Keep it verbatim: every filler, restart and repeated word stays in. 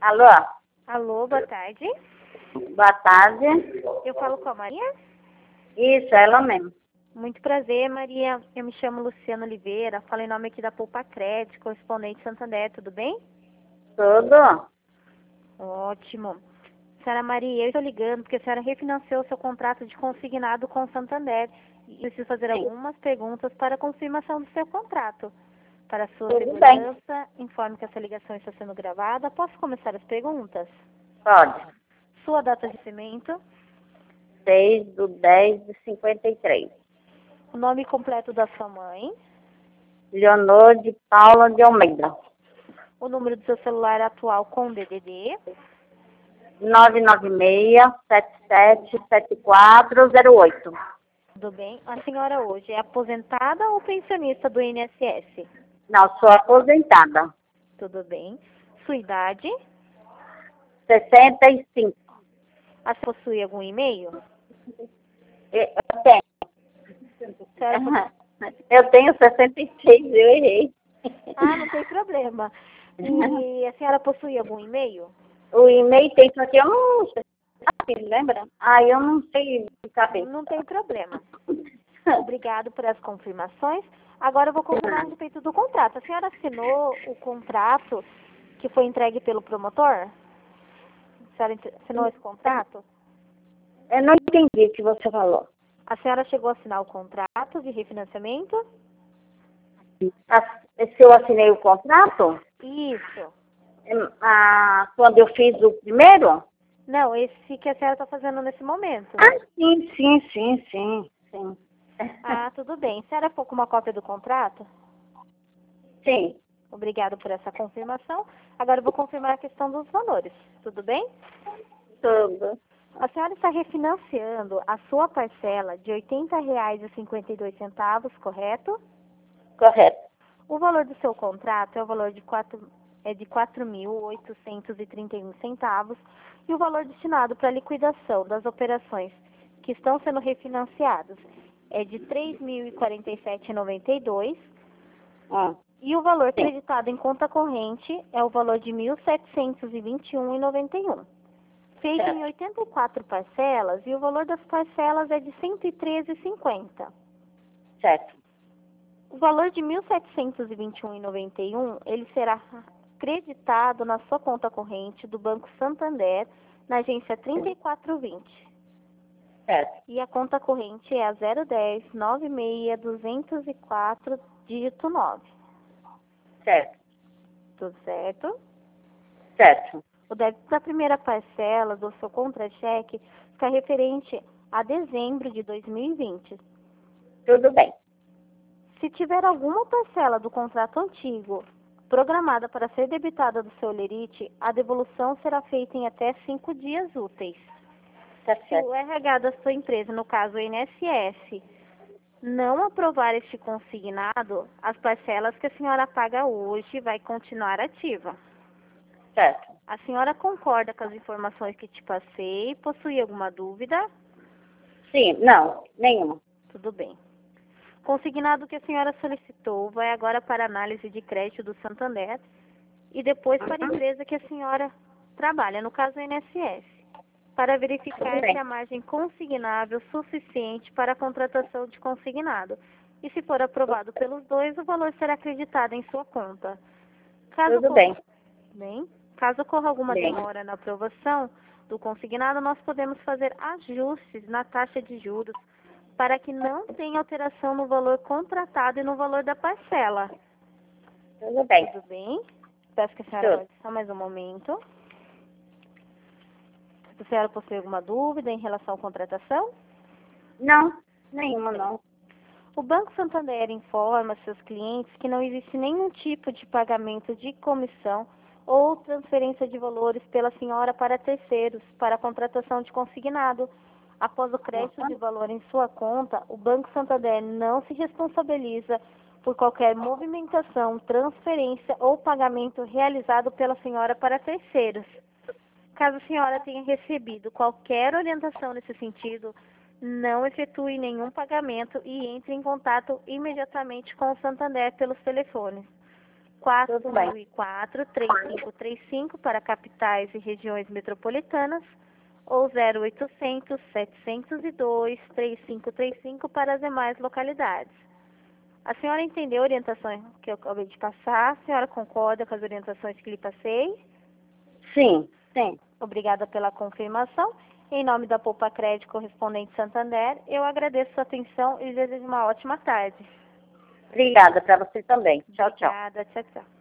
Alô? Alô, boa tarde. Boa tarde. Eu falo com a Maria? Isso, ela mesmo. Muito prazer, Maria. Eu me chamo Luciana Oliveira, falo em nome aqui da Poupa Crédito, correspondente Santander, tudo bem? Tudo? Ótimo. Senhora Maria, eu estou ligando porque a senhora refinanciou seu contrato de consignado com o Santander e preciso fazer Sim. algumas perguntas para a confirmação do seu contrato. Para a sua Tudo segurança, informe que essa ligação está sendo gravada. Posso começar as perguntas? Pode. Sua data de nascimento, seis do dez de cinquenta e três. o nome completo da sua mãe, Leonor de Paula de Almeida. o número do seu celular atual com D D D, nove nove seis, sete sete sete quatro zero oito. tudo bem? A senhora hoje é aposentada ou pensionista do I N S S? Não, sou aposentada. Tudo bem. Sua idade? sessenta e cinco. A senhora possui algum e-mail? Eu tenho. A senhora possui- Eu tenho sessenta e seis, eu errei. Ah, não tem problema. E a senhora possui algum e-mail? O e-mail tem, só que eu não sei. Ah, lembra? Ah, eu não sei de cabeça. Não tem problema. Obrigado por as confirmações. Agora eu vou confirmar a respeito do contrato. A senhora assinou o contrato que foi entregue pelo promotor? A senhora ent- assinou esse contrato? Eu não entendi o que você falou. A senhora chegou a assinar o contrato de refinanciamento? A- Se eu assinei o contrato, Isso. em- ah, quando eu fiz o primeiro? Não, esse que a senhora está fazendo nesse momento. Ah, sim, sim, sim, sim, sim. Ah, tudo bem. A senhora ficou com uma cópia do contrato? Sim, Obrigada por essa confirmação. Agora eu vou confirmar a questão dos valores. Tudo bem? tudo. A senhora está refinanciando a sua parcela de oitenta reais e cinquenta e dois centavos, correto? Correto. O valor do seu contrato é o valor de quatro é de quatro mil oitocentos e trinta e um centavos e o valor destinado para a liquidação das operações que estão sendo refinanciadas é de três mil e quarenta e sete reais e noventa e dois centavos Ah, e o valor sim. creditado em conta corrente é o valor de mil setecentos e vinte e um reais e noventa e um centavos. Feito Certo. em oitenta e quatro parcelas e o valor das parcelas é de cento e treze reais e cinquenta centavos. Certo. O valor de mil setecentos e vinte e um reais e noventa e um centavos, ele será creditado na sua conta corrente do Banco Santander, na agência trinta e quatro vinte. Certo. E a conta corrente é a zero um zero nove seis duzentos e quatro, dígito nove. Certo. Tudo certo? Certo. O débito da primeira parcela do seu contra-cheque fica referente a dezembro de dois mil e vinte. Tudo bem. Se tiver alguma parcela do contrato antigo programada para ser debitada do seu lerite, a devolução será feita em até cinco dias úteis. Tá Se certo. o R H da sua empresa, no caso o I N S S, não aprovar este consignado, as parcelas que a senhora paga hoje vai continuar ativa. Certo. A senhora concorda com as informações que te passei? Possui alguma dúvida? Sim, não, nenhuma. Tudo bem. Consignado que a senhora solicitou vai agora para análise de crédito do Santander e depois para a empresa que a senhora trabalha, no caso o I N S S, para verificar Tudo bem. se a margem consignável suficiente para a contratação de consignado. E se for aprovado pelos dois, o valor será acreditado em sua conta. Caso Tudo ocorra, bem. bem, caso ocorra alguma Bem. demora na aprovação do consignado, nós podemos fazer ajustes na taxa de juros para que não tenha alteração no valor contratado e no valor da parcela. Tudo bem. Tudo bem? Peço que a senhora Tudo. aguarde só mais um momento. Se a senhora possui alguma dúvida em relação à contratação? Não, nenhuma não. O Banco Santander informa seus clientes que não existe nenhum tipo de pagamento de comissão ou transferência de valores pela senhora para terceiros para a contratação de consignado. Após o crédito de valor em sua conta, o Banco Santander não se responsabiliza por qualquer movimentação, transferência ou pagamento realizado pela senhora para terceiros. Caso a senhora tenha recebido qualquer orientação nesse sentido, não efetue nenhum pagamento e entre em contato imediatamente com o Santander pelos telefones quatro Tudo bem. mil e quatro, três cinco três cinco para capitais e regiões metropolitanas ou zero oitocentos, setecentos e dois, três cinco três cinco para as demais localidades. A senhora entendeu a orientação que eu acabei de passar? A senhora concorda com as orientações que lhe passei? Sim, sim. Obrigada pela confirmação. Em nome da Poupa Crédito Correspondente Santander, eu agradeço sua atenção e desejo uma ótima tarde. Obrigada para você também. Tchau, tchau. Obrigada, tchau, tchau.